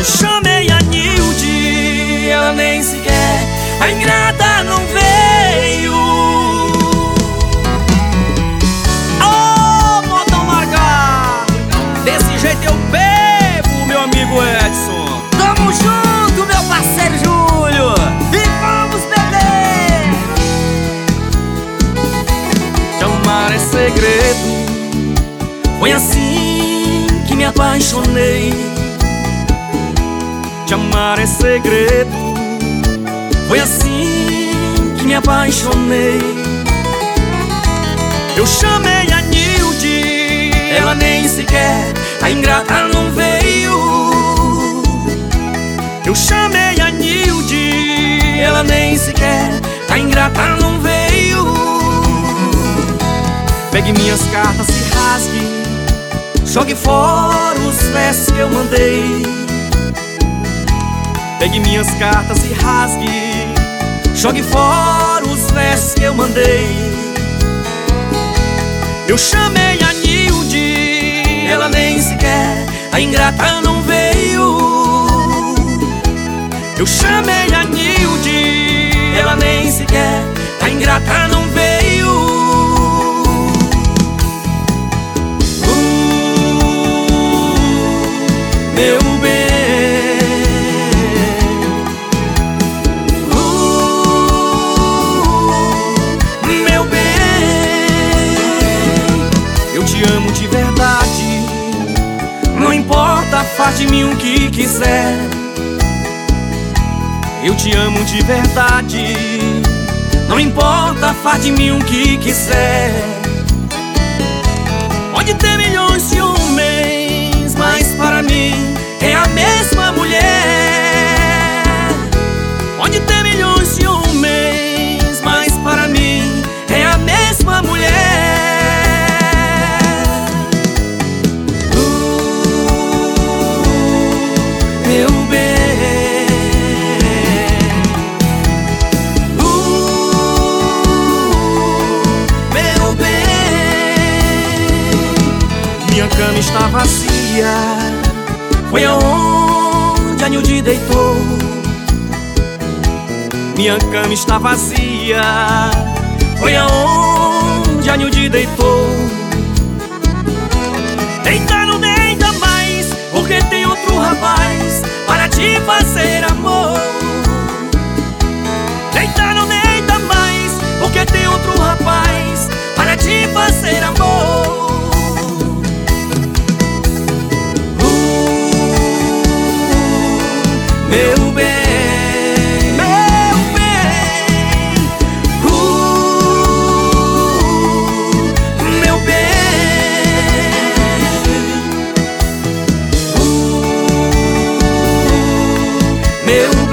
chamei a Nilde, ela nem sequer, a ingrata não veio. Ô, modão largado, desse jeito eu bebo, meu amigo Edson. Tamo junto, meu parceiro Júlio, e vamos beber. Te amar é segredo, Foi assim que me apaixonei. te amar é segredo, Foi assim que me apaixonei. eu chamei a Nilde, Ela nem sequer, a ingrata não veio. eu chamei a Nilde, Ela nem sequer, a ingrata não veio. pegue minhas cartas e rasgue, Jogue fora os versos que eu mandei. pegue minhas cartas e rasgue, Jogue fora os versos que eu mandei. eu chamei a Nilde, Ela nem sequer, a ingrata não veio. eu chamei a Nilde, Ela nem sequer, a ingrata não veio. Meu bem, meu bem, eu te amo de verdade, não importa, faz de mim o que quiser. eu te amo de verdade, Não importa, faz de mim o que quiser. Pode ter milhões de homens, mas para mim é a mesma mulher. Pode ter milhões de homens, mas para mim é a mesma mulher. Meu bem, meu bem. minha cama está vazia, Foi aonde a Nilde deitou. minha cama está vazia, Foi aonde a Nilde deitou. Deita, não deita mais, porque tem outro rapaz para te fazer amor. Deita, não deita mais, porque tem outro rapaz para te fazer amor. Meu bem, meu bem, meu bem, meu